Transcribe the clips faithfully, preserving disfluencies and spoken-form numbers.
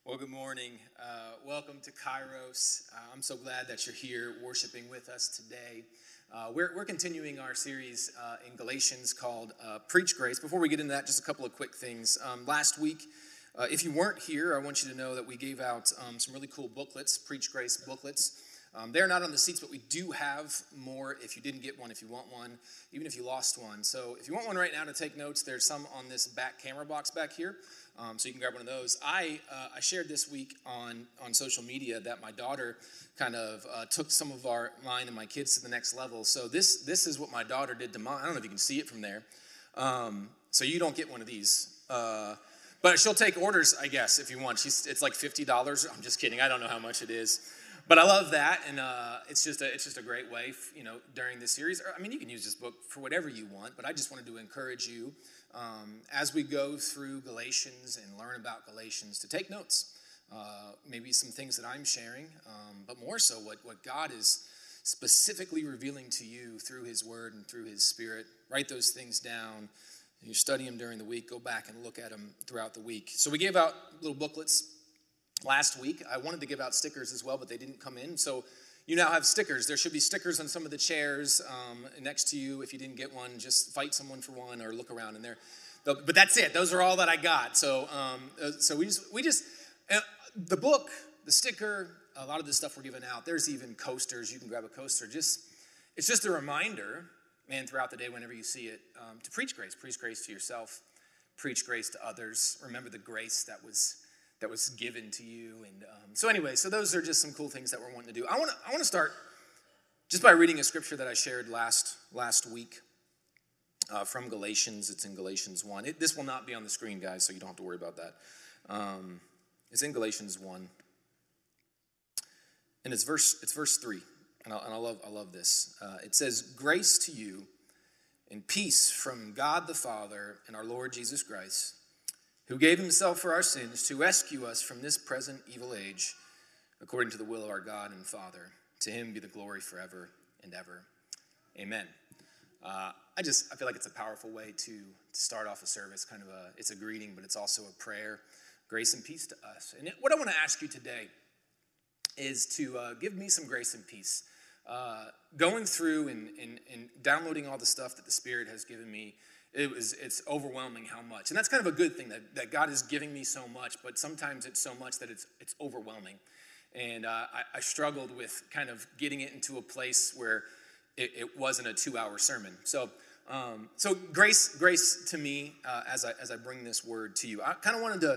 Well, good morning. Uh, welcome to Kairos. Uh, I'm so glad that you're here worshiping with us today. Uh, we're, we're continuing our series uh, in Galatians called uh, Preach Grace. Before we get into that, just a couple of quick things. Um, last week, uh, if you weren't here, I want you to know that we gave out um, some really cool booklets, Preach Grace booklets. Um, they're not on the seats, but we do have more if you didn't get one, if you want one, even if you lost one. So if you want one right now to take notes, there's some on this back camera box back here, um, so you can grab one of those. I uh, I shared this week on, on social media that my daughter kind of uh, took some of our mine and my kids to the next level. So this this is what my daughter did to mine. I don't know if you can see it from there. Um, so you don't get one of these. Uh, but she'll take orders, I guess, if you want. She's It's like fifty dollars. I'm just kidding. I don't know how much it is. But I love that, and uh, it's just a it's just a great way, you know, during this series. Or, I mean, you can use this book for whatever you want, but I just wanted to encourage you um, as we go through Galatians and learn about Galatians to take notes. Uh, maybe some things that I'm sharing, um, but more so what, what God is specifically revealing to you through His Word and through His Spirit. Write those things down. You study them during the week. Go back and look at them throughout the week. So we gave out little booklets last week. I wanted to give out stickers as well, but they didn't come in. So you now have stickers. There should be stickers on some of the chairs um, next to you. If you didn't get one, just fight someone for one or look around in there. But that's it. Those are all that I got. So um, so we just, we just uh, the book, the sticker, a lot of the stuff we're giving out. There's even coasters. You can grab a coaster. Just It's just a reminder, man, throughout the day whenever you see it, um, to preach grace. Preach grace to yourself. Preach grace to others. Remember the grace that was that was given to you. And um, so anyway, so those are just some cool things that we're wanting to do. I want to I want to start just by reading a scripture that I shared last last week uh, from Galatians. It's in Galatians one. It, this will not be on the screen, guys, so you don't have to worry about that. Um, it's in Galatians one, and it's verse it's verse three, and I, and I love I love this. Uh, it says, "Grace to you and peace from God the Father and our Lord Jesus Christ, who gave himself for our sins to rescue us from this present evil age, according to the will of our God and Father. To him be the glory forever and ever. Amen." Uh, I just, I feel like it's a powerful way to, to start off a service, kind of a, it's a greeting, but it's also a prayer. Grace and peace to us. And it, what I want to ask you today is to uh, give me some grace and peace. Uh, going through and, and, and downloading all the stuff that the Spirit has given me, It was, it's overwhelming how much. And that's kind of a good thing, that, that God is giving me so much, but sometimes it's so much that it's it's overwhelming. And uh, I, I struggled with kind of getting it into a place where it, it wasn't a two-hour sermon. So um, so grace grace to me uh, as, I, as I bring this word to you. I kind of wanted to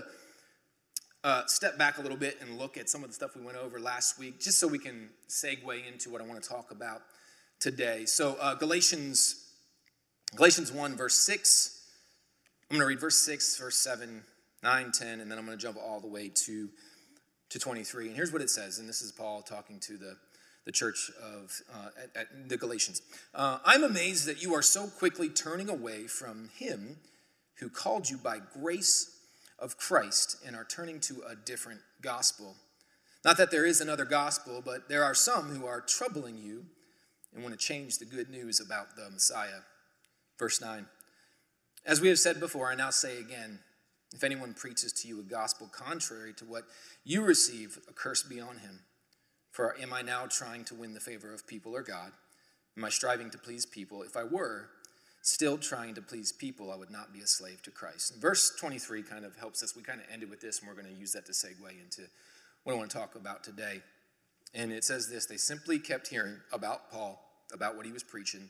uh, step back a little bit and look at some of the stuff we went over last week, just so we can segue into what I want to talk about today. So uh, Galatians Galatians one, verse six. I'm going to read verse six, verse seven, nine, ten, and then I'm going to jump all the way to, to twenty-three. And here's what it says, and this is Paul talking to the, the church of uh, at, at the Galatians. Uh, "I'm amazed that you are so quickly turning away from him who called you by grace of Christ and are turning to a different gospel. Not that there is another gospel, but there are some who are troubling you and want to change the good news about the Messiah." Verse nine, "As we have said before, I now say again, if anyone preaches to you a gospel contrary to what you received, a curse be on him. For am I now trying to win the favor of people or God? Am I striving to please people? If I were still trying to please people, I would not be a slave to Christ." And verse twenty-three kind of helps us. We kind of ended with this, and we're going to use that to segue into what I want to talk about today. And it says this: "They simply kept hearing about Paul, about what he was preaching.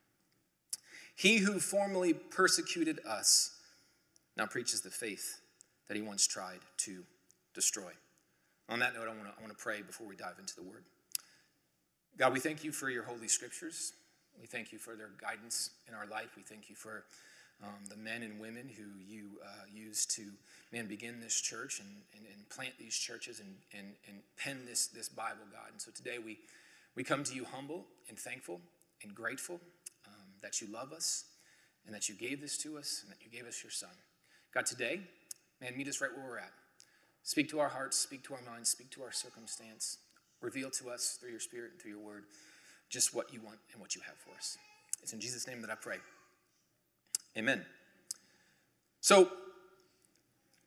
He who formerly persecuted us now preaches the faith that he once tried to destroy." On that note, I want to I want to pray before we dive into the word. God, we thank you for your holy scriptures. We thank you for their guidance in our life. We thank you for um, the men and women who you uh, used to, man, begin this church and, and, and plant these churches and, and, and pen this, this Bible, God. And so today we, we come to you humble and thankful and grateful um, that you love us and that you gave this to us and that you gave us your son. God, today, man, meet us right where we're at. Speak to our hearts, speak to our minds, speak to our circumstance. Reveal to us through your spirit and through your word just what you want and what you have for us. It's in Jesus' name that I pray. Amen. So,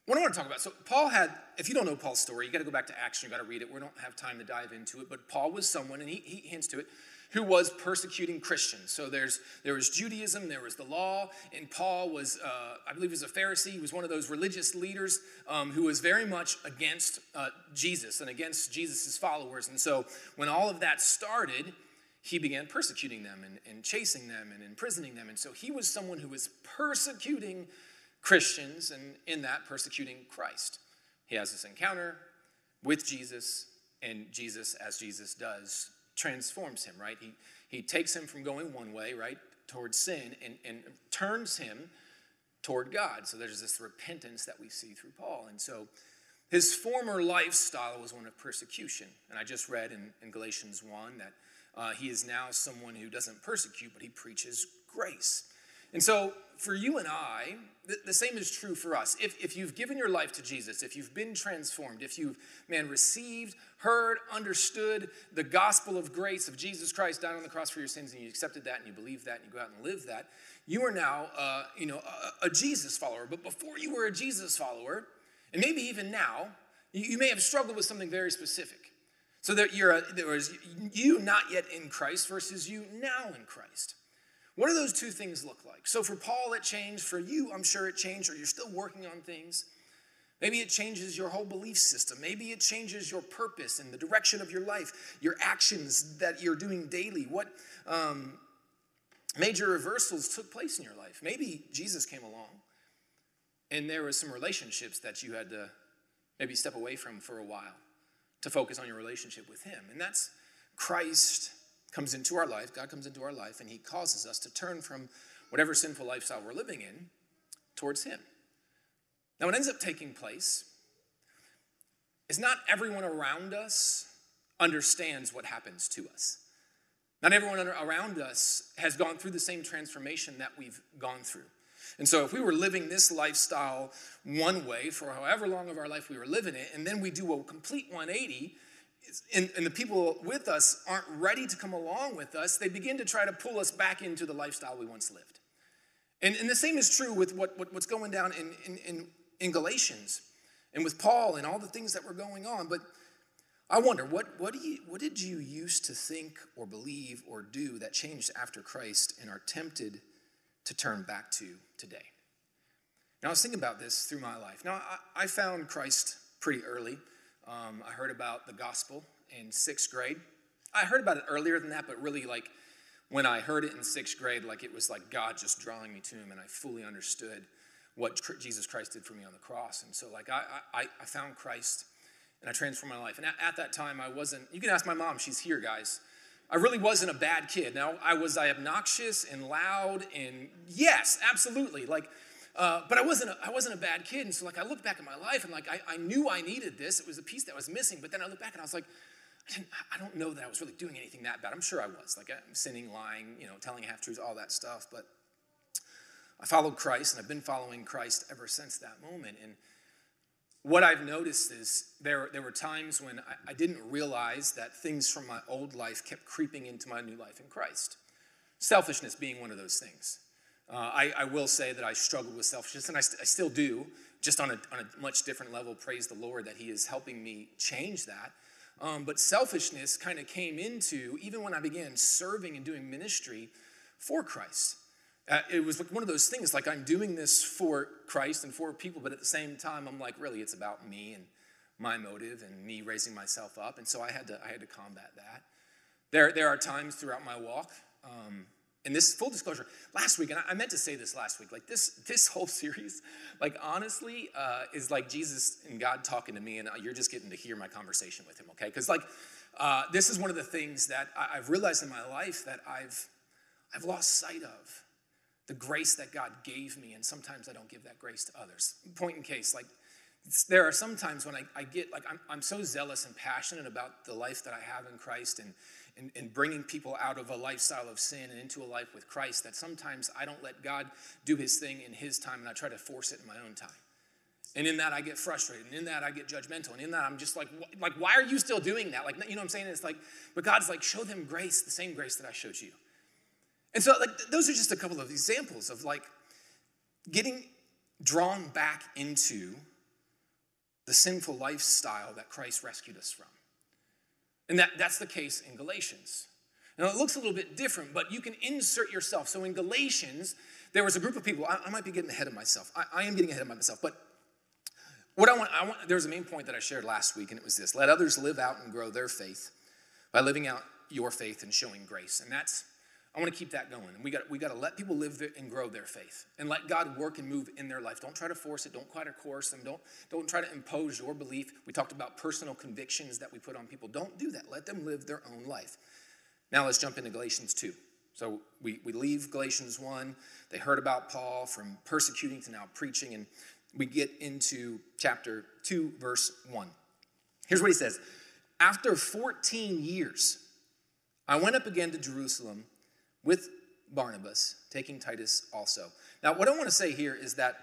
what I want to talk about, so Paul had, if you don't know Paul's story, you got to go back to Acts, you got to read it. We don't have time to dive into it, but Paul was someone, and he, he hints to it, who was persecuting Christians. So there's there was Judaism, there was the law, and Paul was, uh, I believe he was a Pharisee. He was one of those religious leaders um, who was very much against uh, Jesus and against Jesus' followers. And so when all of that started, he began persecuting them and, and chasing them and imprisoning them. And so he was someone who was persecuting Christians and in that persecuting Christ. He has this encounter with Jesus, and Jesus, as Jesus does, transforms him, right? He he takes him from going one way, right, towards sin and, and turns him toward God. So there's this repentance that we see through Paul. And so his former lifestyle was one of persecution. And I just read in, in Galatians one that uh, he is now someone who doesn't persecute, but he preaches grace. And so for you and I, the, the same is true for us. If, if you've given your life to Jesus, if you've been transformed, if you've, man, received, heard, understood the gospel of grace of Jesus Christ died on the cross for your sins, and you accepted that and you believe that and you go out and live that, you are now, uh, you know, a, a Jesus follower. But before you were a Jesus follower, and maybe even now, you, you may have struggled with something very specific. So that you're a, there was you not yet in Christ versus you now in Christ. What do those two things look like? So for Paul, it changed. For you, I'm sure it changed, or you're still working on things. Maybe it changes your whole belief system. Maybe it changes your purpose and the direction of your life, your actions that you're doing daily. What um, major reversals took place in your life? Maybe Jesus came along, and there were some relationships that you had to maybe step away from for a while to focus on your relationship with him. And that's Christ comes into our life, God comes into our life, and he causes us to turn from whatever sinful lifestyle we're living in towards him. Now, what ends up taking place is not everyone around us understands what happens to us. Not everyone around us has gone through the same transformation that we've gone through. And so if we were living this lifestyle one way for however long of our life we were living it, and then we do a complete one eighty, And, and the people with us aren't ready to come along with us, they begin to try to pull us back into the lifestyle we once lived. And, and the same is true with what, what, what's going down in, in, in, in Galatians and with Paul and all the things that were going on. But I wonder, what, what, do you, what did you used to think or believe or do that changed after Christ and are tempted to turn back to today? Now, I was thinking about this through my life. Now, I, I found Christ pretty early. Um, I heard about the gospel in sixth grade. I heard about it earlier than that, but really like when I heard it in sixth grade, like it was like God just drawing me to him, and I fully understood what Jesus Christ did for me on the cross. And so like I I, I found Christ, and I transformed my life. And at, at that time, I wasn't, you can ask my mom, she's here, guys. I really wasn't a bad kid. Now, I was I obnoxious and loud, and yes, absolutely. Like, Uh, but I wasn't, a, I wasn't a bad kid, and so like I looked back at my life, and like I, I knew I needed this. It was a piece that was missing, but then I looked back, and I was like, I, didn't, I don't know that I was really doing anything that bad. I'm sure I was, like I'm sinning, lying, you know, telling half-truths, all that stuff, but I followed Christ, and I've been following Christ ever since that moment. And what I've noticed is there, there were times when I, I didn't realize that things from my old life kept creeping into my new life in Christ. Selfishness being one of those things. Uh, I, I will say that I struggled with selfishness, and I, st- I still do, just on a, on a much different level. Praise the Lord that he is helping me change that. Um, but selfishness kind of came into, even when I began serving and doing ministry for Christ. Uh, it was like one of those things, like I'm doing this for Christ and for people, but at the same time, I'm like, really, it's about me and my motive and me raising myself up. And so I had to, I had to combat that. There, there are times throughout my walk, um, and this, full disclosure, last week, and I meant to say this last week, like this this whole series, like honestly, uh, is like Jesus and God talking to me, and you're just getting to hear my conversation with him, okay? Because like, uh, this is one of the things that I, I've realized in my life that I've I've lost sight of, the grace that God gave me, and sometimes I don't give that grace to others. Point in case, like, there are some times when I, I get, like, I'm, I'm so zealous and passionate about the life that I have in Christ and, and, and bringing people out of a lifestyle of sin and into a life with Christ that sometimes I don't let God do his thing in his time, and I try to force it in my own time. And in that, I get frustrated, and in that, I get judgmental, and in that, I'm just like, like, why are you still doing that? Like, you know what I'm saying? It's like, but God's like, show them grace, the same grace that I showed you. And so, like, those are just a couple of examples of, like, getting drawn back into the sinful lifestyle that Christ rescued us from. And that, that's the case in Galatians. Now, it looks a little bit different, but you can insert yourself. So in Galatians, there was a group of people. I, I might be getting ahead of myself. I, I am getting ahead of myself. But what I want, I want, there's a main point that I shared last week, and it was this. Let others live out and grow their faith by living out your faith and showing grace. And that's, I want to keep that going. And we got, we got to let people live and grow their faith and let God work and move in their life. Don't try to force it. Don't try to coerce them. Don't, don't try to impose your belief. We talked about personal convictions that we put on people. Don't do that. Let them live their own life. Now let's jump into Galatians two. So we, we leave Galatians one. They heard about Paul from persecuting to now preaching. And we get into chapter two, verse one. Here's what he says. After fourteen years, I went up again to Jerusalem with Barnabas, taking Titus also. Now, what I want to say here is that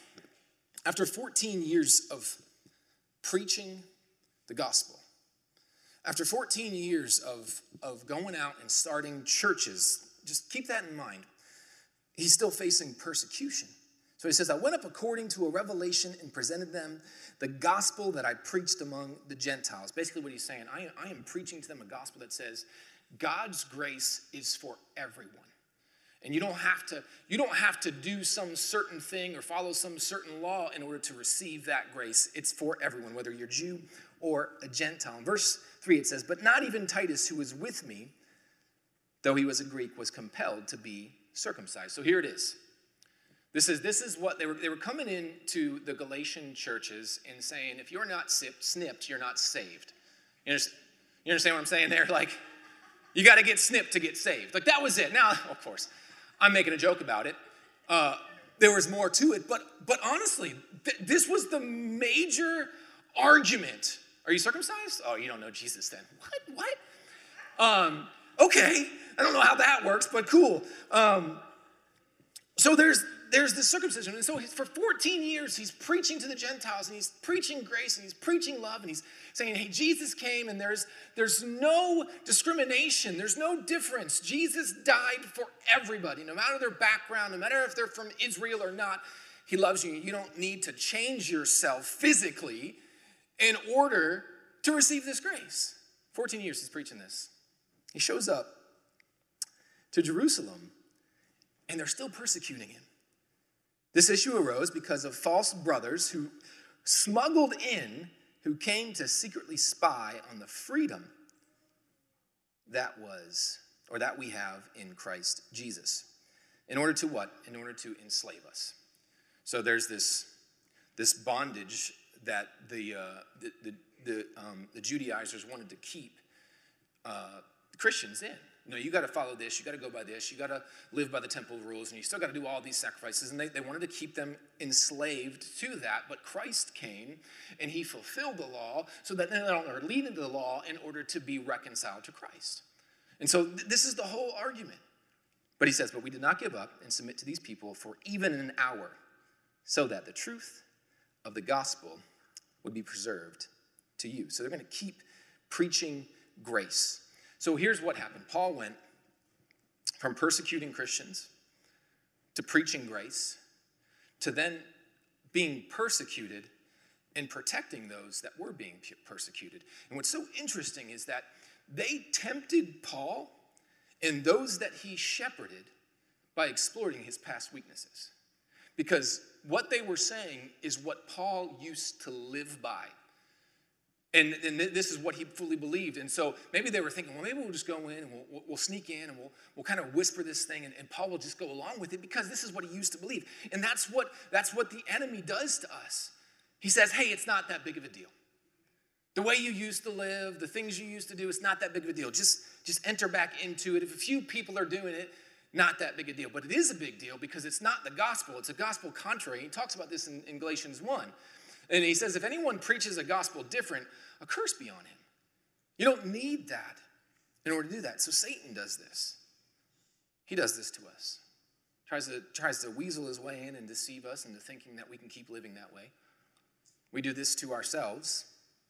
after fourteen years of preaching the gospel, after fourteen years of, of going out and starting churches, just keep that in mind, he's still facing persecution. So he says, I went up according to a revelation and presented them the gospel that I preached among the Gentiles. Basically what he's saying, I, I am preaching to them a gospel that says God's grace is for everyone. And you don't have to, you don't have to do some certain thing or follow some certain law in order to receive that grace. It's for everyone, whether you're Jew or a Gentile. In verse three, it says, but not even Titus, who was with me, though he was a Greek, was compelled to be circumcised. So here it is. This is, this is what they were, they were coming into the Galatian churches and saying, if you're not snipped, you're not saved. You understand, you understand what I'm saying there? Like, you got to get snipped to get saved. Like, that was it. Now, of course, I'm making a joke about it. Uh, there was more to it. But, but honestly, th- this was the major argument. Are you circumcised? Oh, you don't know Jesus then. What? What? Um, okay. I don't know how that works, but cool. Um, so there's there's this circumcision. And so he's, for fourteen years, he's preaching to the Gentiles, and he's preaching grace, and he's preaching love, and he's saying, hey, Jesus came, and there's, there's no discrimination. There's no difference. Jesus died for everybody, no matter their background, no matter if they're from Israel or not. He loves you. You don't need to change yourself physically in order to receive this grace. fourteen years he's preaching this. He shows up to Jerusalem, and they're still persecuting him. This issue arose because of false brothers who smuggled in, who came to secretly spy on the freedom that was, or that we have in Christ Jesus. In order to what? In order to enslave us. So there's this, this bondage that the, uh, the, the, the, um, the Judaizers wanted to keep uh, Christians in. You know, you got to follow this, you got to go by this, you got to live by the temple rules, and you still got to do all these sacrifices. And they, they wanted to keep them enslaved to that. But Christ came, and he fulfilled the law so that they no longer lead into the law in order to be reconciled to Christ. And so th- this is the whole argument. But he says, but we did not give up and submit to these people for even an hour, so that the truth of the gospel would be preserved to you. So they're going to keep preaching grace. So here's what happened. Paul went from persecuting Christians to preaching grace to then being persecuted and protecting those that were being persecuted. And what's so interesting is that they tempted Paul and those that he shepherded by exploiting his past weaknesses. Because what they were saying is what Paul used to live by. And, and this is what he fully believed. And so maybe they were thinking, well, maybe we'll just go in and we'll, we'll sneak in and we'll, we'll kind of whisper this thing, and, and Paul will just go along with it because this is what he used to believe. And that's what, that's what the enemy does to us. He says, hey, it's not that big of a deal. The way you used to live, the things you used to do, it's not that big of a deal. Just, just enter back into it. If a few people are doing it, not that big a deal. But it is a big deal because it's not the gospel. It's a gospel contrary. He talks about this in, in Galatians one. And he says, if anyone preaches a gospel different, a curse be on him. You don't need that in order to do that. So Satan does this. He does this to us. Tries to, tries to weasel his way in and deceive us into thinking that we can keep living that way. We do this to ourselves.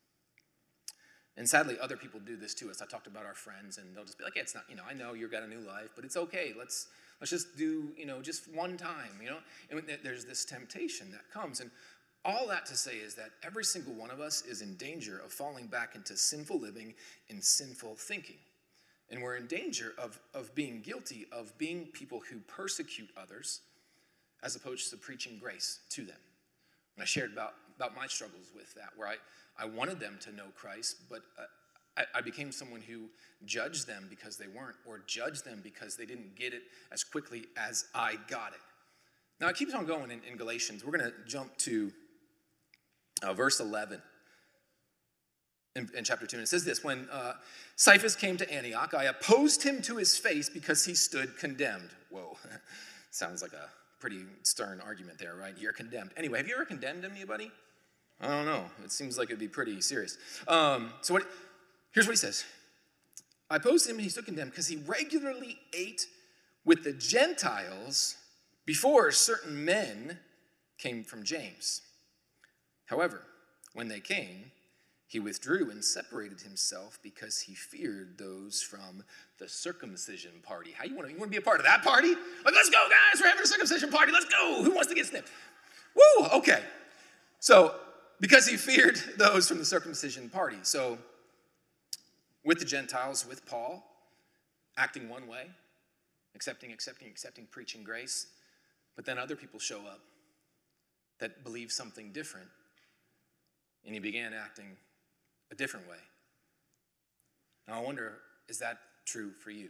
And sadly, other people do this to us. I talked about our friends, and they'll just be like, yeah, it's not, you know, I know you've got a new life, but it's okay. Let's let's just do, you know, just one time, you know. And there's this temptation that comes. And all that to say is that every single one of us is in danger of falling back into sinful living and sinful thinking. And we're in danger of, of being guilty of being people who persecute others as opposed to preaching grace to them. And I shared about, about my struggles with that, where I, I wanted them to know Christ, but uh, I, I became someone who judged them because they weren't, or judged them because they didn't get it as quickly as I got it. Now, it keeps on going in, in Galatians. We're going to jump to uh, verse eleven in, in chapter two. And it says this, when uh, Cephas came to Antioch, I opposed him to his face because he stood condemned. Whoa, sounds like a pretty stern argument there, right? You're condemned. Anyway, have you ever condemned anybody? I don't know. It seems like it'd be pretty serious. Um, so what? Here's what he says. I opposed him and he stood condemned because he regularly ate with the Gentiles before certain men came from James. However, when they came, he withdrew and separated himself because he feared those from the circumcision party. How you want to, you want to be a part of that party? Like, let's go, guys, we're having a circumcision party. Let's go. Who wants to get snipped? Woo, okay. So, because he feared those from the circumcision party. So, with the Gentiles, with Paul, acting one way, accepting, accepting, accepting, preaching grace, but then other people show up that believe something different, and he began acting a different way. Now, I wonder, is that true for you?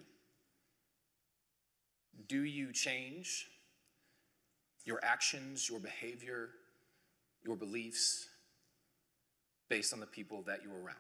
Do you change your actions, your behavior, your beliefs based on the people that you're around?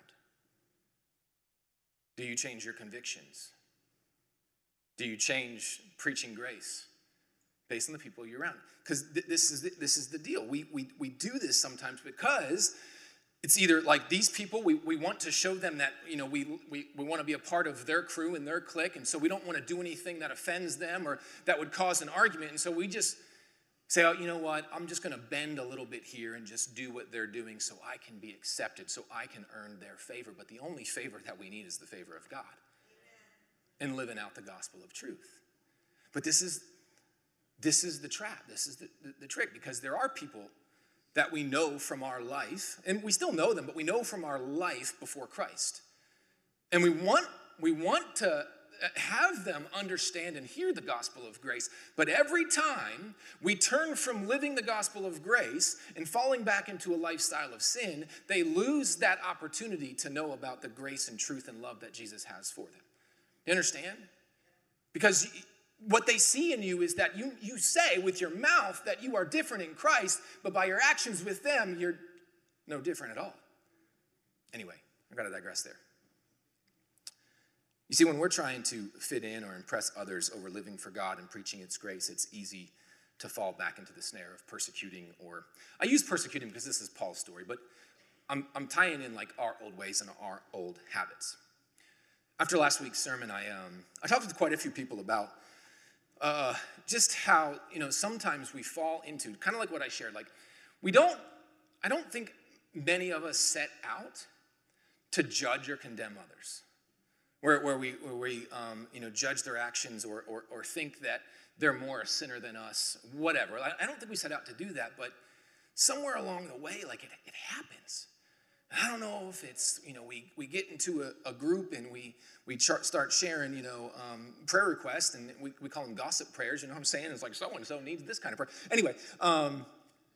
Do you change your convictions? Do you change preaching grace based on the people you're around? Because th- this is the, this is the deal. We, we, we do this sometimes because it's either like these people, we, we want to show them that, you know, we, we, we want to be a part of their crew and their clique, and so we don't want to do anything that offends them or that would cause an argument, and so we just say, oh, you know what, I'm just going to bend a little bit here and just do what they're doing so I can be accepted, so I can earn their favor. But the only favor that we need is the favor of God. Amen. And living out the gospel of truth. But this is this is the trap. This is the, the, the trick, because there are people that we know from our life, and we still know them, but we know from our life before Christ. And we want we want to have them understand and hear the gospel of grace. But every time we turn from living the gospel of grace and falling back into a lifestyle of sin, they lose that opportunity to know about the grace and truth and love that Jesus has for them. You understand? Because what they see in you is that you, you say with your mouth that you are different in Christ, but by your actions with them, you're no different at all. Anyway, I've got to digress there. You see, when we're trying to fit in or impress others over living for God and preaching its grace, it's easy to fall back into the snare of persecuting, or I use persecuting because this is Paul's story, but I'm, I'm tying in like our old ways and our old habits. After last week's sermon, I um, I talked with quite a few people about uh, just how, you know, sometimes we fall into, kind of like what I shared, like we don't, I don't think many of us set out to judge or condemn others. Where, where we, where we um, you know, judge their actions or, or, or think that they're more a sinner than us, whatever. I, I don't think we set out to do that, but somewhere along the way, like it, it happens. I don't know if it's, you know, we, we get into a, a group and we we chart, start sharing, you know, um, prayer requests, and we, we call them gossip prayers, you know what I'm saying? It's like so-and-so needs this kind of prayer. Anyway, um,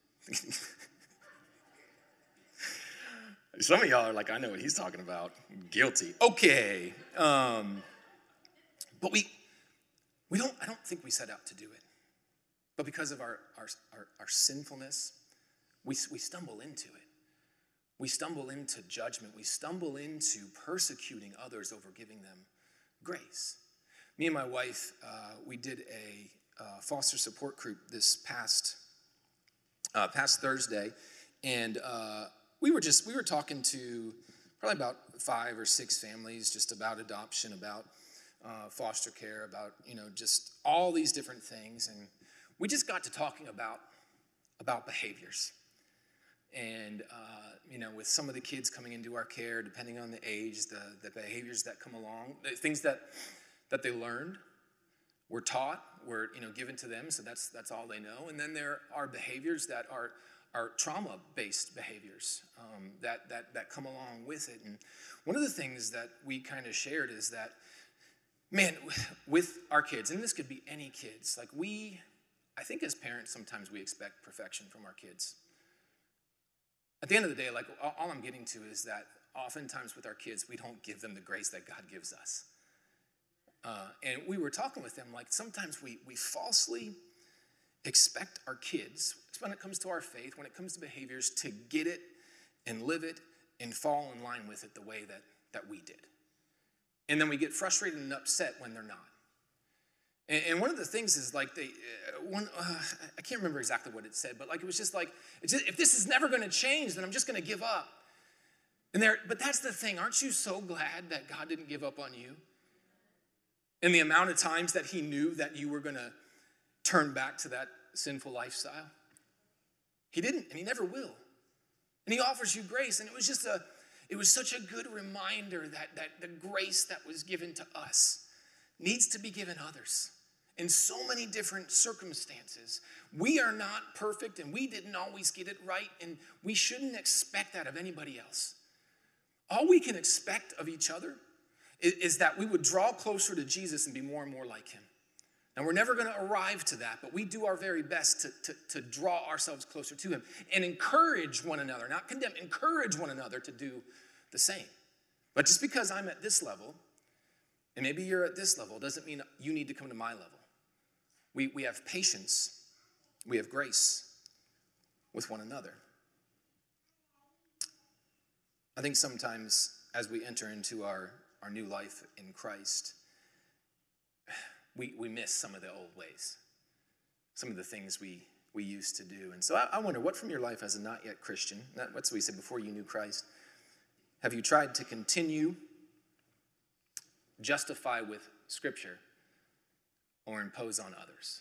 some of y'all are like, I know what he's talking about. Guilty. Okay. Um, but we we don't, I don't think we set out to do it. But because of our our, our, our sinfulness, we, we stumble into it. We stumble into judgment. We stumble into persecuting others over giving them grace. Me and my wife, uh, we did a uh, foster support group this past uh, past Thursday, and uh, we were just we were talking to probably about five or six families just about adoption, about uh, foster care, about, you know, just all these different things, and we just got to talking about about behaviors. And, uh, you know, with some of the kids coming into our care, depending on the age, the, the behaviors that come along, the things that, that they learned, were taught, were, you know, given to them, so that's that's all they know. And then there are behaviors that are our trauma-based behaviors um, that, that, that come along with it. And one of the things that we kind of shared is that, man, with our kids, and this could be any kids, like we, I think as parents, sometimes we expect perfection from our kids. At the end of the day, like all I'm getting to is that oftentimes with our kids, we don't give them the grace that God gives us. Uh, and we were talking with them, like sometimes we we falsely expect our kids, when it comes to our faith, when it comes to behaviors, to get it and live it and fall in line with it the way that, that we did. And then we get frustrated and upset when they're not. And, and one of the things is like, they, uh, one, uh, I can't remember exactly what it said, but like it was just like, it's just, if this is never going to change, then I'm just going to give up. And there, but that's the thing, aren't you so glad that God didn't give up on you? And the amount of times that he knew that you were going to turn back to that sinful lifestyle. He didn't, and he never will. And he offers you grace. And it was just a, it was such a good reminder that, that the grace that was given to us needs to be given others in so many different circumstances. We are not perfect, and we didn't always get it right, and we shouldn't expect that of anybody else. All we can expect of each other is, is that we would draw closer to Jesus and be more and more like him. And we're never going to arrive to that, but we do our very best to, to, to draw ourselves closer to him and encourage one another, not condemn, encourage one another to do the same. But just because I'm at this level, and maybe you're at this level, doesn't mean you need to come to my level. We, we have patience, we have grace with one another. I think sometimes as we enter into our, our new life in Christ, We, we miss some of the old ways, some of the things we, we used to do. And so I, I wonder, what from your life as a not yet Christian, not, what's we said before you knew Christ, have you tried to continue, justify with Scripture, or impose on others?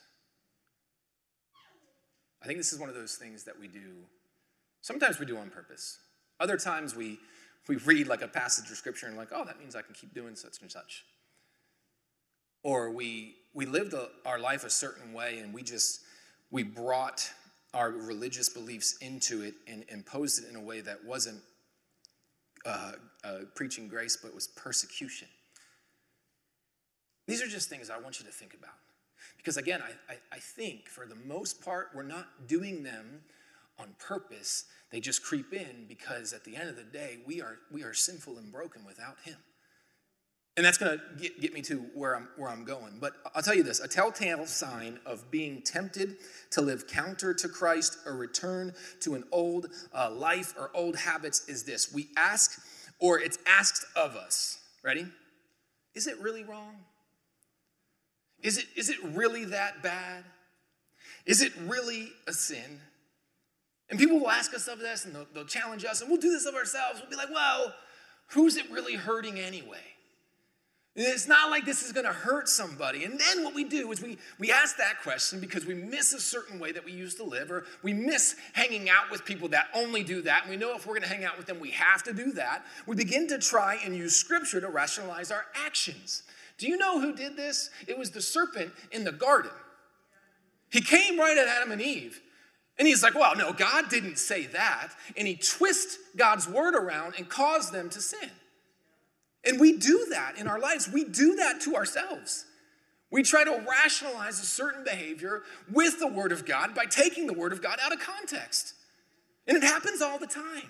I think this is one of those things that we do, sometimes we do on purpose. Other times we, we read like a passage of Scripture and like, oh, that means I can keep doing such and such. Or we we lived a, our life a certain way, and we just, we brought our religious beliefs into it and imposed it in a way that wasn't uh, uh, preaching grace, but was persecution. These are just things I want you to think about. Because again, I, I, I think for the most part, we're not doing them on purpose. They just creep in because at the end of the day, we are we are sinful and broken without him. And that's going to get, get me to where I'm where I'm going. But I'll tell you this, a telltale sign of being tempted to live counter to Christ or return to an old uh, life or old habits is this. We ask, or it's asked of us. Ready? Is it really wrong? Is it is it really that bad? Is it really a sin? And people will ask us of this, and they'll, they'll challenge us, and we'll do this of ourselves. We'll be like, well, who's it really hurting anyway? It's not like this is going to hurt somebody. And then what we do is we, we ask that question because we miss a certain way that we used to live, or we miss hanging out with people that only do that. And we know if we're going to hang out with them, we have to do that. We begin to try and use Scripture to rationalize our actions. Do you know who did this? It was the serpent in the garden. He came right at Adam and Eve. And he's like, well, no, God didn't say that. And he twists God's word around and caused them to sin. And we do that in our lives. We do that to ourselves. We try to rationalize a certain behavior with the Word of God by taking the Word of God out of context. And it happens all the time.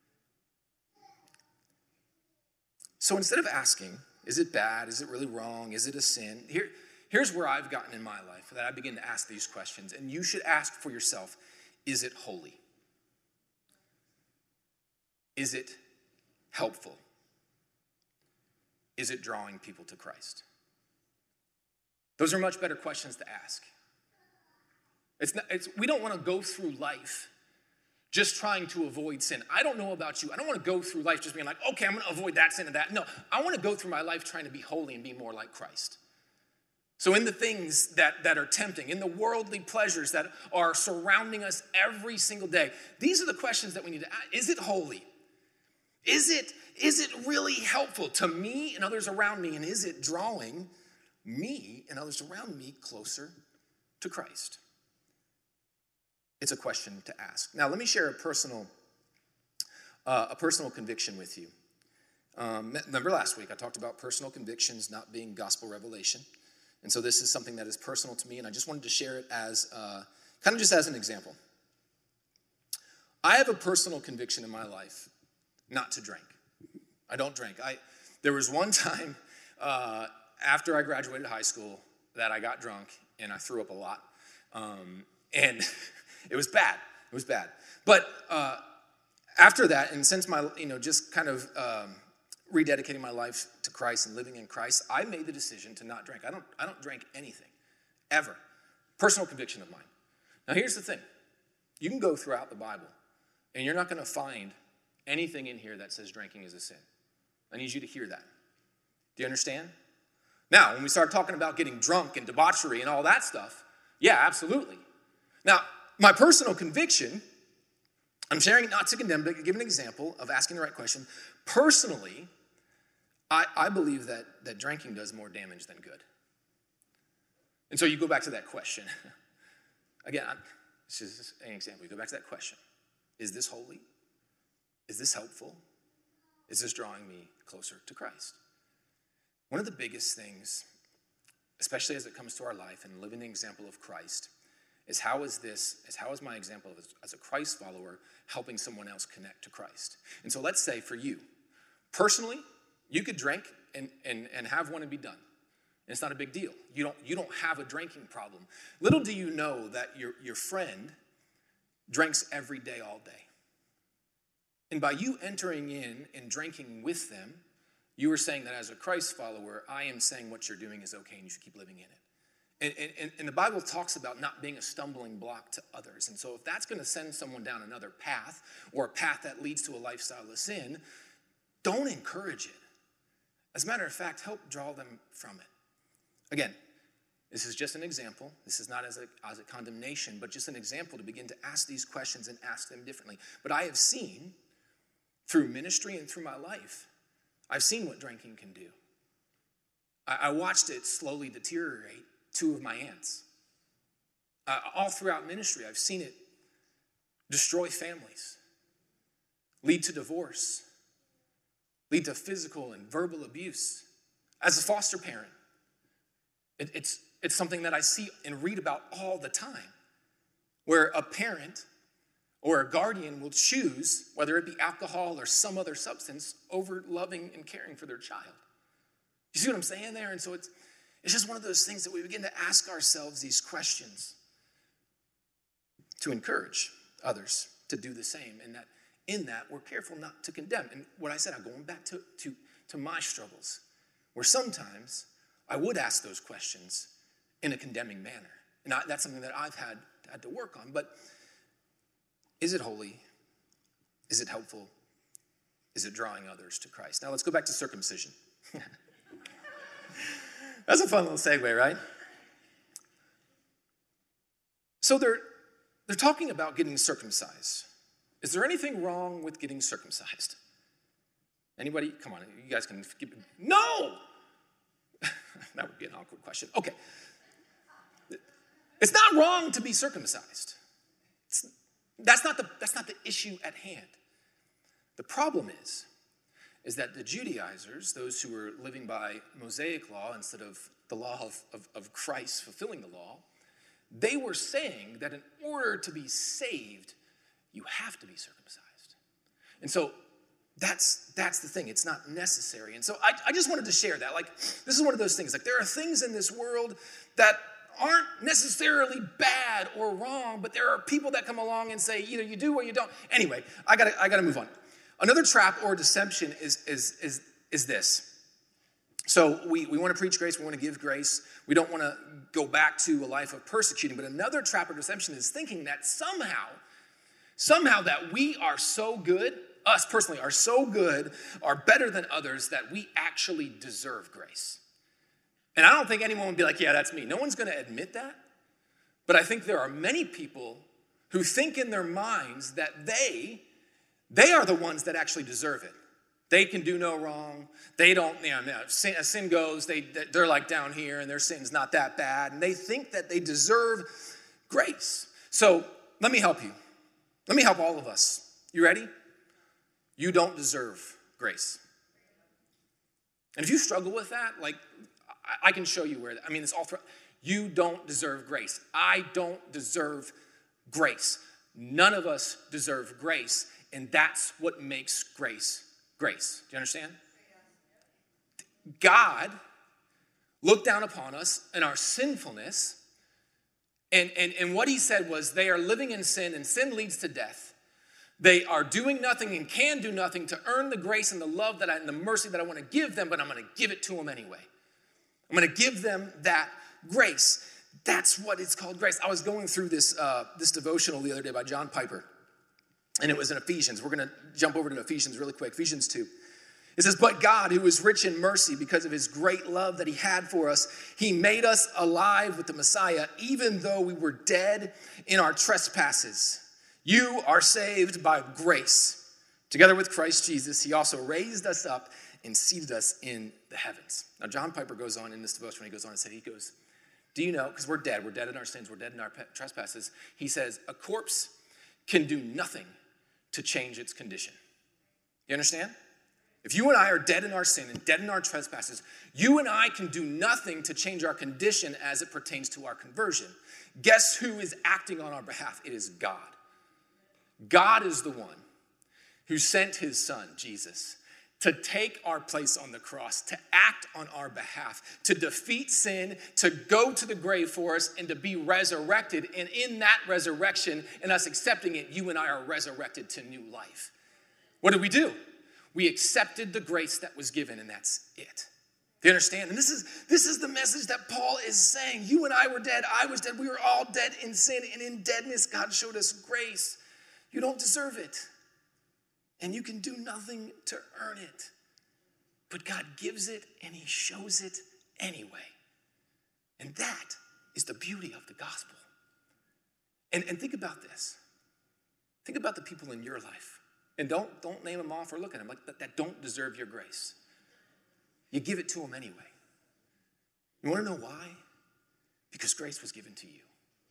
So instead of asking, is it bad? Is it really wrong? Is it a sin? Here, here's where I've gotten in my life that I begin to ask these questions. And you should ask for yourself, is it holy? Is it helpful? Is it drawing people to Christ? Those are much better questions to ask. It's not, it's, we don't want to go through life just trying to avoid sin. I don't know about you. I don't want to go through life just being like, okay, I'm going to avoid that sin and that. No, I want to go through my life trying to be holy and be more like Christ. So in the things that, that are tempting, in the worldly pleasures that are surrounding us every single day, these are the questions that we need to ask. Is it holy? Is it, is it really helpful to me and others around me? And is it drawing me and others around me closer to Christ? it's a question to ask. Now, let me share a personal, uh, a personal conviction with you. Um, remember last week I talked about personal convictions not being gospel revelation. And so this is something that is personal to me, and I just wanted to share it as uh, kind of just as an example. I have a personal conviction in my life not to drink. I don't drink. I There was one time uh, after I graduated high school that I got drunk and I threw up a lot. Um, and it was bad. It was bad. But uh, after that, and since my, you know, just kind of um, rededicating my life to Christ and living in Christ, I made the decision to not drink. I don't, I don't drink anything, ever. Personal conviction of mine. Now, here's the thing. You can go throughout the Bible, and you're not going to find anything in here that says drinking is a sin. I need you to hear that. Do you understand? Now, when we start talking about getting drunk and debauchery and all that stuff, yeah, absolutely. Now, my personal conviction, I'm sharing it not to condemn, but to give an example of asking the right question. Personally, I, I believe that, that drinking does more damage than good. And so you go back to that question. Again, I'm, this is an example. You go back to that question. Is this holy? Is this helpful? Is this drawing me closer to Christ? One of the biggest things, especially as it comes to our life and living the example of Christ, is how is this, is how is my example as, as a Christ follower helping someone else connect to Christ? And so let's say for you, personally, you could drink and, and, and have one and be done. And it's not a big deal. You don't, you don't have a drinking problem. Little do you know that your, your friend drinks every day, all day. And by you entering in and drinking with them, you are saying that as a Christ follower, I am saying what you're doing is okay and you should keep living in it. And, and, and the Bible talks about not being a stumbling block to others. And so if that's going to send someone down another path or a path that leads to a lifestyle of sin, don't encourage it. As a matter of fact, help draw them from it. Again, this is just an example. This is not as a, as a condemnation, but just an example to begin to ask these questions and ask them differently. But I have seen, through ministry and through my life, I've seen what drinking can do. I, I watched it slowly deteriorate two of my aunts. Uh, all throughout ministry, I've seen it destroy families, lead to divorce, lead to physical and verbal abuse. As a foster parent, it, it's, it's something that I see and read about all the time, where a parent or a guardian will choose, whether it be alcohol or some other substance, over loving and caring for their child. You see what I'm saying there? And so it's, it's just one of those things that we begin to ask ourselves these questions to encourage others to do the same. And that in that, we're careful not to condemn. And what I said, I'm going back to, to, to my struggles, where sometimes I would ask those questions in a condemning manner. And I, that's something that I've had, had to work on. But is it holy? Is it helpful? Is it drawing others to Christ? Now let's go back to circumcision. That's a fun little segue, right? So they're, they're talking about getting circumcised. Is there anything wrong with getting circumcised? Anybody? Come on, you guys can give, no! That would be an awkward question. Okay. It's not wrong to be circumcised. It's, that's not the, that's not the issue at hand. The problem is, is that the Judaizers, those who were living by Mosaic law instead of the law of, of, of Christ fulfilling the law, they were saying that in order to be saved, you have to be circumcised. And so that's that's the thing. It's not necessary. And so I, I just wanted to share that. Like, this is one of those things. Like, there are things in this world that aren't necessarily bad or wrong, but there are people that come along and say either you do or you don't. Anyway, I gotta I gotta move on. Another trap or deception is is is is this. So we, we want to preach grace, we want to give grace. We don't want to go back to a life of persecuting. But another trap or deception is thinking that somehow, somehow that we are so good, us personally are so good, are better than others, that we actually deserve grace. And I don't think anyone would be like, yeah, that's me. No one's going to admit that. But I think there are many people who think in their minds that they, they are the ones that actually deserve it. They can do no wrong. They don't, you know, sin, as sin goes, they, they're like down here and their sin's not that bad. And they think that they deserve grace. So let me help you. Let me help all of us. You ready? You don't deserve grace. And if you struggle with that, like, I, I can show you where, I mean, it's all through. You don't deserve grace. I don't deserve grace. None of us deserve grace, and that's what makes grace grace. Do you understand? God looked down upon us in our sinfulness, and, and, and what he said was they are living in sin, and sin leads to death. They are doing nothing and can do nothing to earn the grace and the love that I, and the mercy that I want to give them, but I'm going to give it to them anyway. I'm going to give them that grace. That's what it's called, grace. I was going through this uh, this devotional the other day by John Piper, and it was in Ephesians. We're going to jump over to Ephesians really quick. Ephesians two. It says, but God, who is rich in mercy because of his great love that he had for us, he made us alive with the Messiah, even though we were dead in our trespasses. You are saved by grace. Together with Christ Jesus, he also raised us up and seated us in the heavens. Now, John Piper goes on in this devotion, he goes on and said, he goes, do you know, because we're dead, we're dead in our sins, we're dead in our trespasses. He says, a corpse can do nothing to change its condition. You understand? If you and I are dead in our sin and dead in our trespasses, you and I can do nothing to change our condition as it pertains to our conversion. Guess who is acting on our behalf? It is God. God is the one who sent his son, Jesus, to take our place on the cross, to act on our behalf, to defeat sin, to go to the grave for us, and to be resurrected. And in that resurrection and us accepting it, you and I are resurrected to new life. What did we do? We accepted the grace that was given, and that's it. Do you understand? And this is, this is the message that Paul is saying. You and I were dead. I was dead. We were all dead in sin, and in deadness, God showed us grace. You don't deserve it, and you can do nothing to earn it. But God gives it, and he shows it anyway. And that is the beauty of the gospel. And, and think about this. Think about the people in your life. And don't, don't name them off or look at them like that, that don't deserve your grace. You give it to them anyway. You want to know why? Because grace was given to you.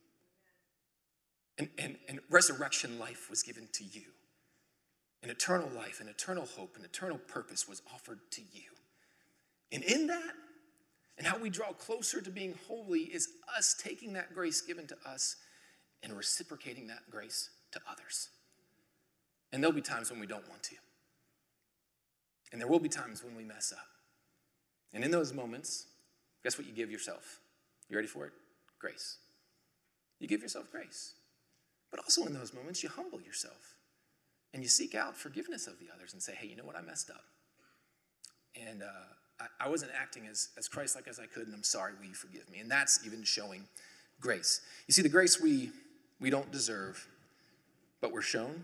And, and, and resurrection life was given to you. An eternal life, an eternal hope, an eternal purpose was offered to you. And in that, and how we draw closer to being holy is us taking that grace given to us and reciprocating that grace to others. And there'll be times when we don't want to. And there will be times when we mess up. And in those moments, guess what you give yourself? You ready for it? Grace. You give yourself grace. But also in those moments, you humble yourself. And you seek out forgiveness of the others and say, hey, you know what? I messed up. And uh, I, I wasn't acting as, as Christ-like as I could, and I'm sorry. Will you forgive me? And that's even showing grace. You see, the grace we, we don't deserve, but we're shown,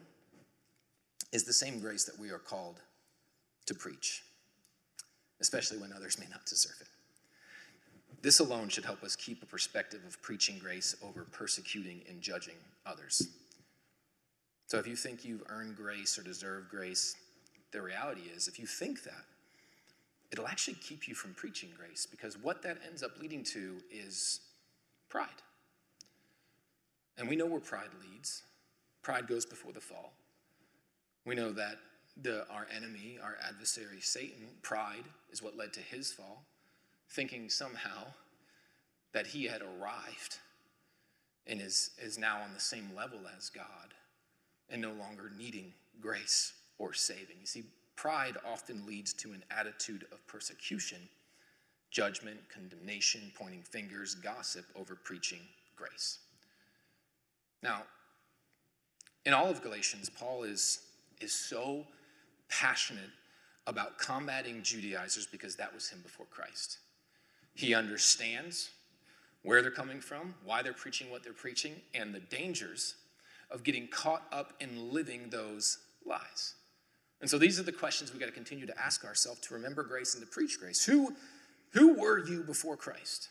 is the same grace that we are called to preach, especially when others may not deserve it. This alone should help us keep a perspective of preaching grace over persecuting and judging others. So if you think you've earned grace or deserve grace, the reality is, if you think that, it'll actually keep you from preaching grace, because what that ends up leading to is pride. And we know where pride leads. Pride goes before the fall. We know that the, our enemy, our adversary, Satan, pride is what led to his fall, thinking somehow that he had arrived and is, is now on the same level as God and no longer needing grace or saving. You see, pride often leads to an attitude of persecution, judgment, condemnation, pointing fingers, gossip over preaching grace. Now, in all of Galatians, Paul is is so passionate about combating Judaizers because that was him before Christ. He understands where they're coming from, why they're preaching what they're preaching, and the dangers of getting caught up in living those lies. And so these are the questions we got to continue to ask ourselves to remember grace and to preach grace. Who, who were you before Christ?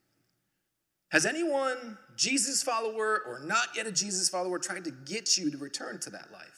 Has anyone, Jesus follower or not yet a Jesus follower, tried to get you to return to that life?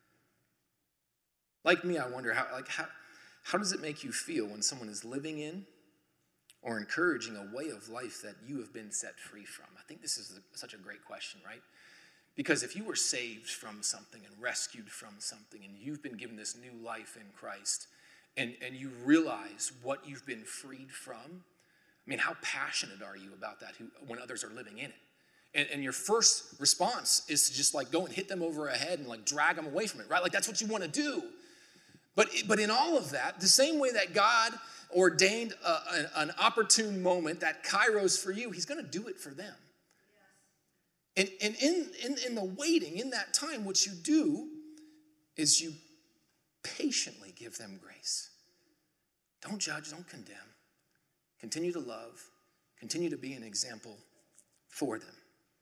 Like me, I wonder, how, like how, how does it make you feel when someone is living in or encouraging a way of life that you have been set free from? I think this is a, such a great question, right? Because if you were saved from something and rescued from something, and you've been given this new life in Christ, and, and you realize what you've been freed from, I mean, how passionate are you about that who, when others are living in it? And, and your first response is to just like go and hit them over a head and like drag them away from it, right? Like that's what you want to do. But, but in all of that, the same way that God ordained a, a, an opportune moment, that kairos for you, he's going to do it for them. And, and in, in, in the waiting, in that time, what you do is you patiently give them grace. Don't judge, don't condemn. Continue to love. Continue to be an example for them.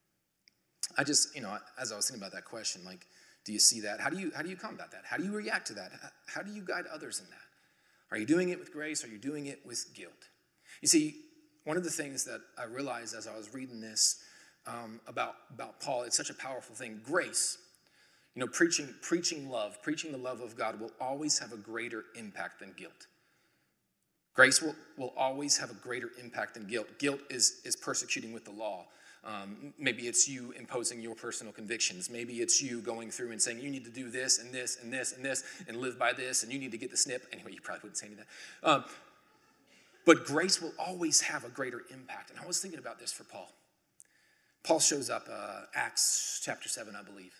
I just, you know, as I was thinking about that question, like, do you see that? How do you how do you combat that? How do you react to that? How do you guide others in that? Are you doing it with grace? Are you doing it with guilt? You see, one of the things that I realized as I was reading this um, about, about Paul, it's such a powerful thing. Grace, you know, preaching, preaching love, preaching the love of God will always have a greater impact than guilt. Grace will, will always have a greater impact than guilt. Guilt is, is persecuting with the law. Um, maybe it's you imposing your personal convictions. Maybe it's you going through and saying, you need to do this and this and this and this and live by this, and you need to get the snip. Anyway, you probably wouldn't say any of that. Um, but grace will always have a greater impact. And I was thinking about this for Paul. Paul shows up, uh, Acts chapter seven, I believe.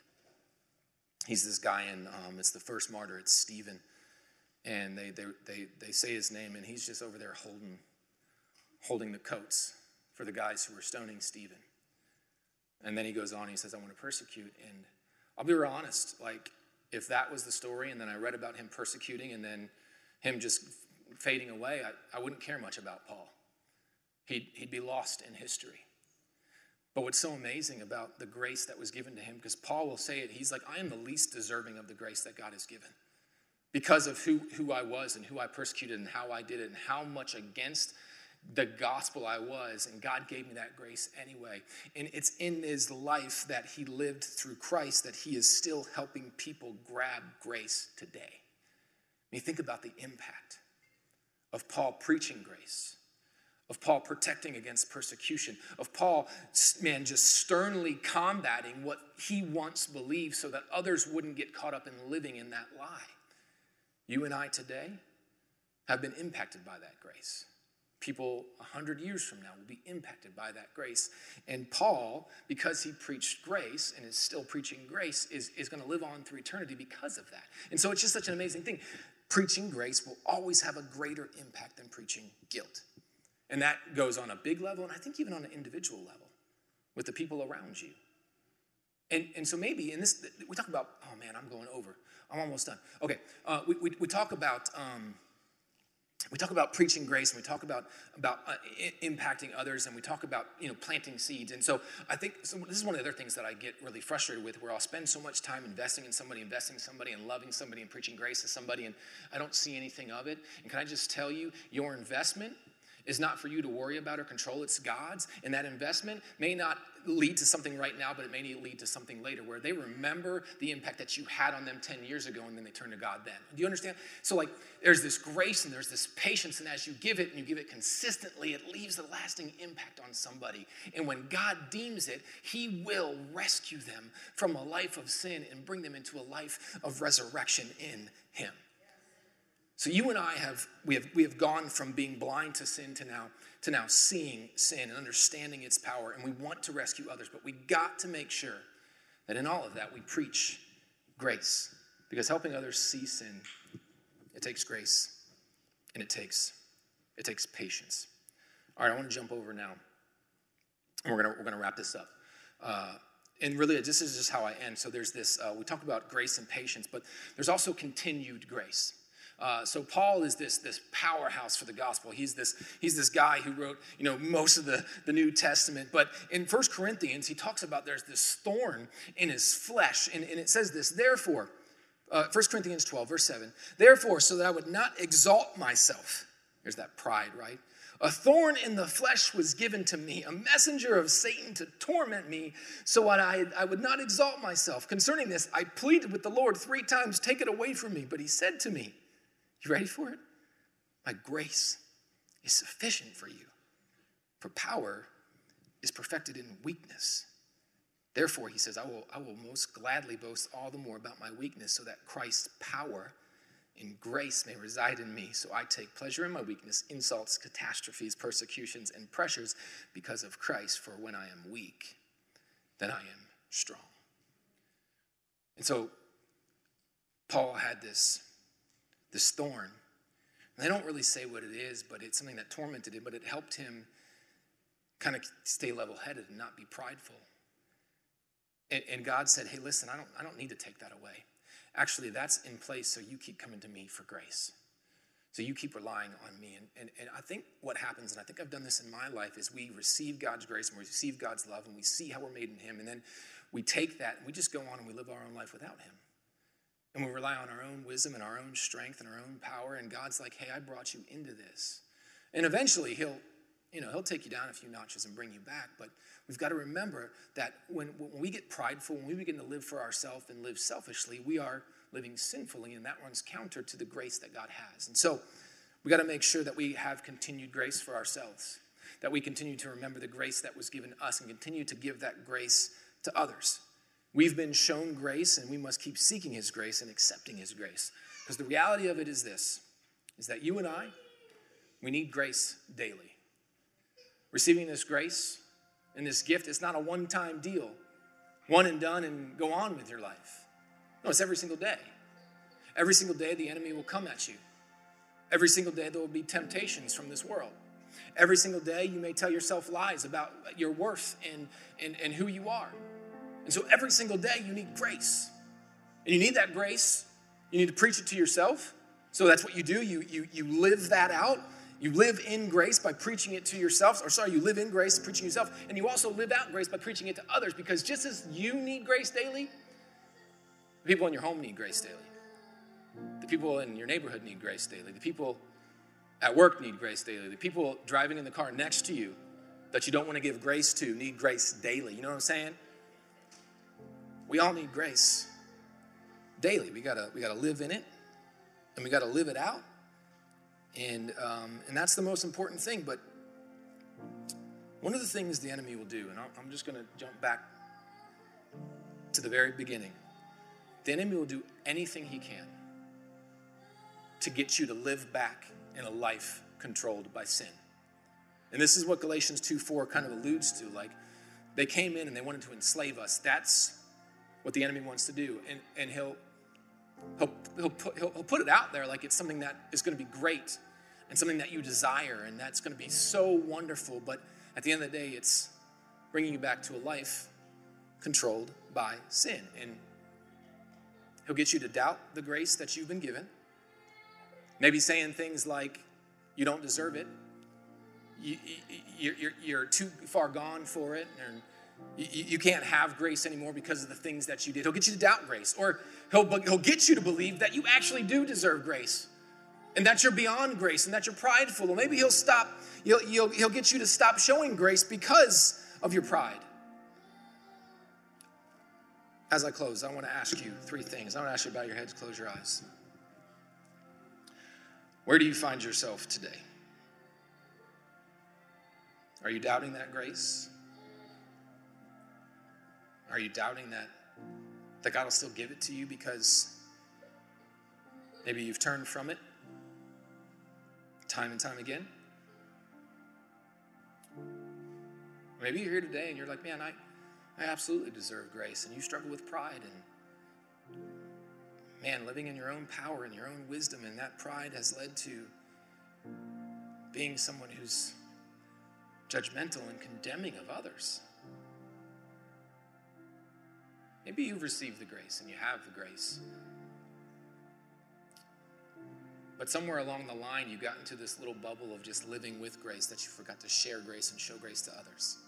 He's this guy, and um, it's the first martyr. It's Stephen. And they, they they they say his name, and he's just over there holding holding the coats for the guys who were stoning Stephen. And then he goes on, he says, I want to persecute. And I'll be real honest, like, if that was the story, and then I read about him persecuting, and then him just fading away, I, I wouldn't care much about Paul. He'd, he'd be lost in history. But what's so amazing about the grace that was given to him, because Paul will say it, he's like, I am the least deserving of the grace that God has given. Because of who, who I was and who I persecuted and how I did it and how much against the gospel I was, and God gave me that grace anyway. And it's in his life that he lived through Christ that he is still helping people grab grace today. I mean, think about the impact of Paul preaching grace, of Paul protecting against persecution, of Paul, man, just sternly combating what he once believed so that others wouldn't get caught up in living in that lie. You and I today have been impacted by that grace. People a hundred years from now will be impacted by that grace. And Paul, because he preached grace and is still preaching grace, is, is going to live on through eternity because of that. And so it's just such an amazing thing. Preaching grace will always have a greater impact than preaching guilt. And that goes on a big level, and I think even on an individual level with the people around you. And, and so maybe in this, we talk about, oh man, I'm going over. I'm almost done. Okay, uh, we, we we talk about um, we talk about preaching grace, and we talk about about uh, I- impacting others, and we talk about you know planting seeds. And so I think so this is one of the other things that I get really frustrated with, where I'll spend so much time investing in somebody, investing in somebody, and loving somebody, and preaching grace to somebody, and I don't see anything of it. And can I just tell you, your investment is not for you to worry about or control. It's God's. And that investment may not lead to something right now, but it may lead to something later where they remember the impact that you had on them ten years ago, and then they turn to God then. Do you understand? So like there's this grace and there's this patience, and as you give it and you give it consistently, it leaves a lasting impact on somebody. And when God deems it, he will rescue them from a life of sin and bring them into a life of resurrection in him. So you and I have we have we have gone from being blind to sin to now to now seeing sin and understanding its power, and we want to rescue others, but we got to make sure that in all of that we preach grace, because helping others see sin, it takes grace and it takes it takes patience. All right, I want to jump over now, and we're gonna we're gonna wrap this up. Uh, And really, this is just how I end. So there's this, uh, we talk about grace and patience, but there's also continued grace. Uh, so Paul is this this powerhouse for the gospel. He's this he's this guy who wrote you know most of the, the New Testament. But in First Corinthians, he talks about there's this thorn in his flesh. And, and it says this, therefore, uh, First Corinthians twelve, verse seven, therefore, so that I would not exalt myself. There's that pride, right? A thorn in the flesh was given to me, a messenger of Satan to torment me, so that I, I would not exalt myself. Concerning this, I pleaded with the Lord three times, take it away from me. But he said to me, you ready for it? My grace is sufficient for you, for power is perfected in weakness. Therefore, he says, I will, I will most gladly boast all the more about my weakness so that Christ's power in grace may reside in me. So I take pleasure in my weakness, insults, catastrophes, persecutions, and pressures because of Christ. For when I am weak, then I am strong. And so Paul had this, this thorn. And they don't really say what it is, but it's something that tormented him, but it helped him kind of stay level-headed and not be prideful. And, and God said, hey, listen, I don't, I don't need to take that away. Actually, that's in place so you keep coming to me for grace. So you keep relying on me. And, and, and I think what happens, and I think I've done this in my life, is we receive God's grace and we receive God's love and we see how we're made in him. And then we take that and we just go on and we live our own life without him. And we rely on our own wisdom and our own strength and our own power. And God's like, hey, I brought you into this. And eventually he'll, you know, he'll take you down a few notches and bring you back. But we've got to remember that when, when we get prideful, when we begin to live for ourselves and live selfishly, we are living sinfully, and that runs counter to the grace that God has. And so we got to make sure that we have continued grace for ourselves, that we continue to remember the grace that was given us and continue to give that grace to others. We've been shown grace, and we must keep seeking his grace and accepting his grace. Because the reality of it is this, is that you and I, we need grace daily. Receiving this grace and this gift is not a one-time deal, one and done and go on with your life. No, it's every single day. Every single day the enemy will come at you. Every single day there will be temptations from this world. Every single day you may tell yourself lies about your worth and, and, and who you are. And so every single day you need grace. And you need that grace. You need to preach it to yourself. So that's what you do. You, you, you live that out. You live in grace by preaching it to yourself. Or sorry, you live in grace preaching yourself. And you also live out grace by preaching it to others. Because just as you need grace daily, the people in your home need grace daily. The people in your neighborhood need grace daily. The people at work need grace daily. The people driving in the car next to you that you don't want to give grace to need grace daily. You know what I'm saying? We all need grace daily. We gotta we gotta live in it, and we gotta live it out. And um, and that's the most important thing. But one of the things the enemy will do, and I'm just going to jump back to the very beginning. The enemy will do anything he can to get you to live back in a life controlled by sin. And this is what Galatians two four kind of alludes to. Like, they came in and they wanted to enslave us. That's what the enemy wants to do. And, and he'll, he'll, he'll, put, he'll, he'll put it out there like it's something that is going to be great and something that you desire and that's going to be so wonderful. But at the end of the day, it's bringing you back to a life controlled by sin. And he'll get you to doubt the grace that you've been given. Maybe saying things like, you don't deserve it. You, you, you're, you're too far gone for it. And you, you can't have grace anymore because of the things that you did. He'll get you to doubt grace. Or he'll, he'll get you to believe that you actually do deserve grace. And that you're beyond grace. And that you're prideful. Or maybe he'll stop, he'll, he'll, he'll get you to stop showing grace because of your pride. As I close, I want to ask you three things. I want to ask you about your heads, close your eyes. Where do you find yourself today? Are you doubting that grace? Are you doubting that, that God will still give it to you because maybe you've turned from it time and time again? Maybe you're here today and you're like, man, I... I absolutely deserve grace, and you struggle with pride, and man, living in your own power and your own wisdom, and that pride has led to being someone who's judgmental and condemning of others. Maybe you've received the grace, and you have the grace, but somewhere along the line, you got into this little bubble of just living with grace that you forgot to share grace and show grace to others.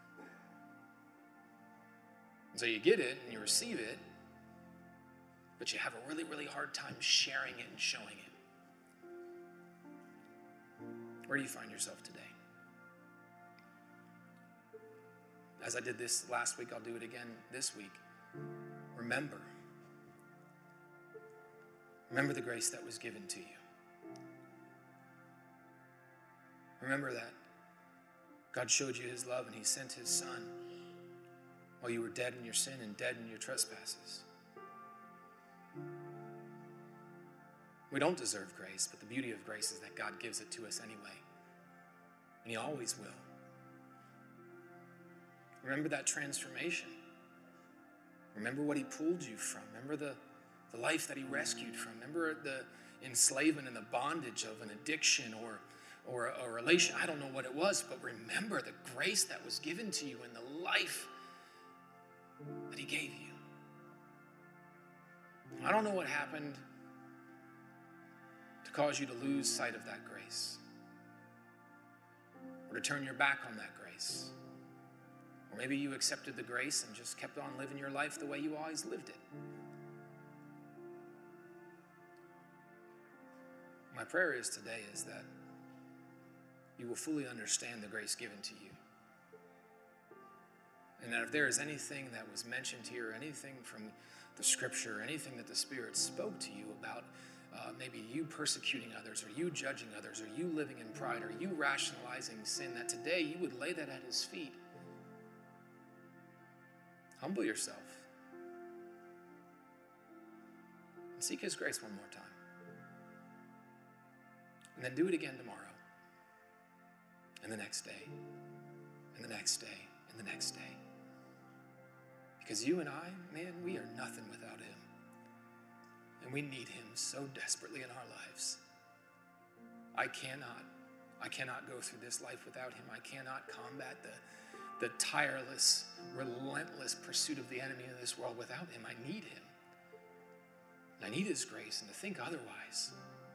So you get it and you receive it, but you have a really, really hard time sharing it and showing it. Where do you find yourself today? As I did this last week, I'll do it again this week. Remember. Remember the grace that was given to you. Remember that God showed you his love and he sent his son while you were dead in your sin and dead in your trespasses. We don't deserve grace, but the beauty of grace is that God gives it to us anyway. And he always will. Remember that transformation. Remember what he pulled you from. Remember the, the life that he rescued from. Remember the enslavement and the bondage of an addiction or, or a, a relation. I don't know what it was, but remember the grace that was given to you and the life that he gave you. I don't know what happened to cause you to lose sight of that grace, or to turn your back on that grace. Or maybe you accepted the grace and just kept on living your life the way you always lived it. My prayer is today is that you will fully understand the grace given to you. And that if there is anything that was mentioned here, anything from the scripture, anything that the Spirit spoke to you about uh, maybe you persecuting others, or you judging others, or you living in pride, or you rationalizing sin, that today you would lay that at his feet. Humble yourself. And seek his grace one more time. And then do it again tomorrow. And the next day. And the next day. And the next day. Because you and I, man, we are nothing without him. And we need him so desperately in our lives. I cannot, I cannot go through this life without him. I cannot combat the, the tireless, relentless pursuit of the enemy in this world without him. I need him. I need his grace, and to think otherwise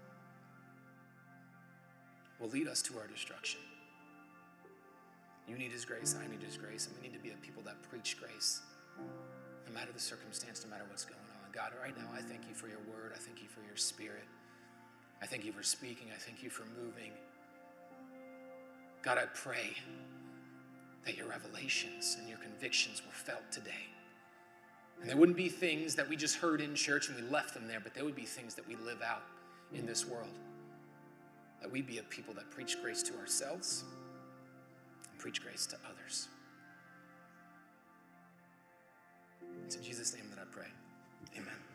will lead us to our destruction. You need his grace, I need his grace, and we need to be a people that preach grace, no matter the circumstance, no matter what's going on. God, right now, I thank you for your word. I thank you for your Spirit. I thank you for speaking. I thank you for moving. God, I pray that your revelations and your convictions were felt today. And there wouldn't be things that we just heard in church and we left them there, but there would be things that we live out in this world. That we be a people that preach grace to ourselves and preach grace to others. It's in Jesus' name that I pray. Amen.